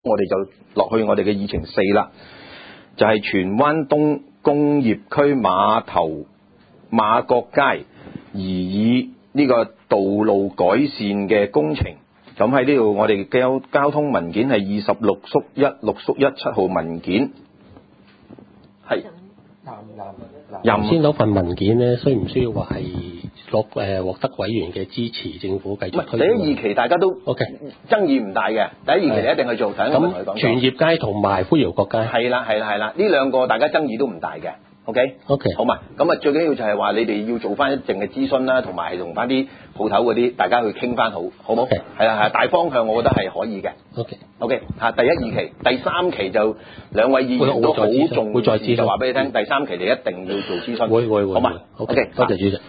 我哋就落去我哋嘅議程4啦，就係荃灣東工業區碼頭馬國街擬議呢個道路改善嘅工程。咁喺呢度我哋交通文件係26/1/6/17號文件，係先攞份文件咧，需唔需要話係獲得委員嘅支持，政府繼續推？ 第一二期大家都 OK， 爭議唔大嘅，第一二期你一定去做。 咁全業街同埋灰窯角街係啦，呢兩個大家爭議都唔大嘅。OK， 好嘛，咁啊最緊要就係話你哋要做翻一定嘅諮詢啦，同埋係同翻啲鋪頭嗰啲大家去傾翻好冇？係啦，大方向我覺得係可以嘅。OK， 第一二期，第三期就兩位議員都好重視，就話俾你聽，第三期你一定要做諮詢。會，好嘛 ？OK， 多謝主席。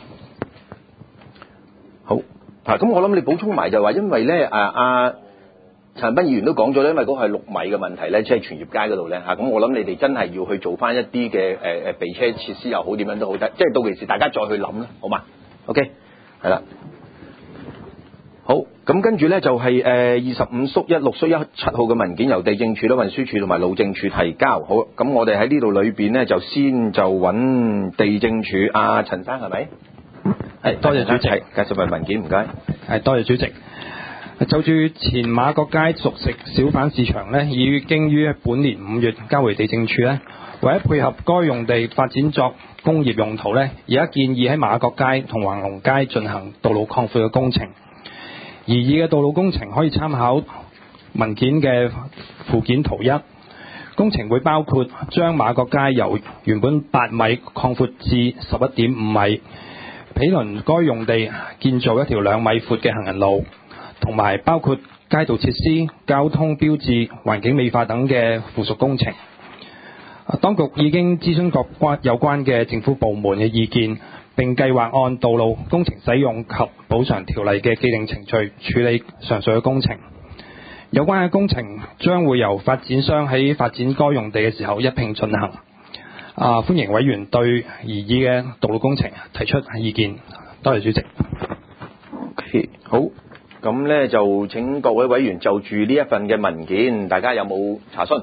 好，咁我諗你補充埋就話，因為咧陳恒鑌議員都講咗咧，因為嗰個係6米嘅問題咧，即係全業街嗰度咧咁我諗你哋真係要去做翻一啲嘅避車設施又好，點樣都好得，即係到其時大家再去諗啦，好嘛 ？OK， 係啦。好，咁跟住咧就係25/1/6/17號嘅文件，由地政署啦、運輸署同埋路政署提交。好，咁我哋喺呢度裏邊咧就先就揾地政署陳生係咪？ 係，多謝主席。 介紹份文件，唔該。 係，多謝主席。就住前馬國街熟食小販市場呢，已經於本年5月交回地政署呢，為咗配合該用地發展作工業用途呢，而家建議喺馬國街同橫龍街進行道路擴闊嘅工程。擬議嘅道路工程可以參考文件嘅附件圖1。工程會包括將馬國街由原本8米擴闊至11.5米，毗鄰該用地建造一條2米闊嘅行人路，同埋包括街道設施、交通標誌、環境美化等嘅附屬工程。當局已經諮詢各有關嘅政府部門嘅意見，並計劃按道路工程使用及補償條例嘅既定程序處理上述嘅工程。有關嘅工程將會由發展商喺發展該用地嘅時候一併進行。歡迎委員對擬議嘅道路工程提出意見。多謝主席。 Okay， 好。咁咧就請各位委員就住呢一份嘅文件，大家有冇查詢？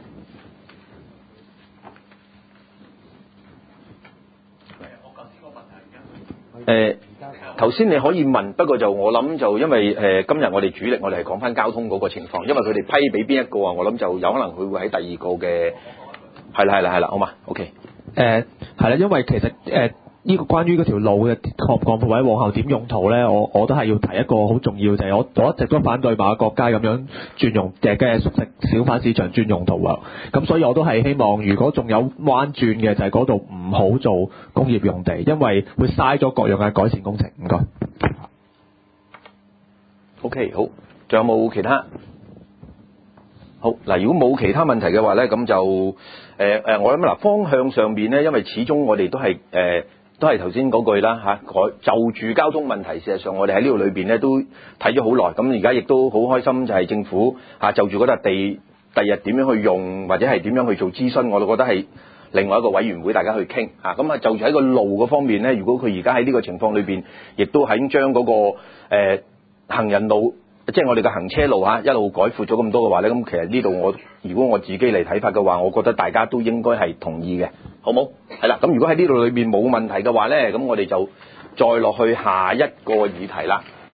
頭先你可以問，不過就我諗就因為今日我哋主力我哋係講翻交通嗰個情況，因為佢哋批俾邊一個我諗就有可能佢會喺第二個嘅，係啦，好嘛 ？OK。 係啦，因為其實呢個關於嗰條路嘅擴闊或者往後點用途咧，我都係要提一個好重要，就係我一直都反對馬國街咁樣轉用嘅熟食小販市場轉用途啊。咁所以我都係希望，如果仲有彎轉嘅，就係嗰度唔好做工業用地，因為會嘥咗各樣嘅改善工程。唔該。 OK， 好，仲有冇其他？好嗱，如果冇其他問題嘅話咧，咁就我諗方向上邊咧，因為始終我哋都係頭先嗰句啦就住交通問題，事實上我哋喺呢度裏邊咧都睇咗好耐，咁而家亦都好開心，就係政府就住嗰笪地，第日點樣去用或者係點樣去做諮詢，我都覺得係另外一個委員會大家去傾咁就住喺個路嗰方面咧，如果佢而家喺呢個情況裏邊，亦都喺將嗰個行人路，即係我哋嘅行車路一路改闊咗咁多嘅話咧，咁其實呢度如果我自己嚟睇法嘅話，我覺得大家都應該係同意嘅，好冇？係啦，咁如果喺呢度裏邊冇問題嘅話咧，咁我哋就再落去下一個議題啦。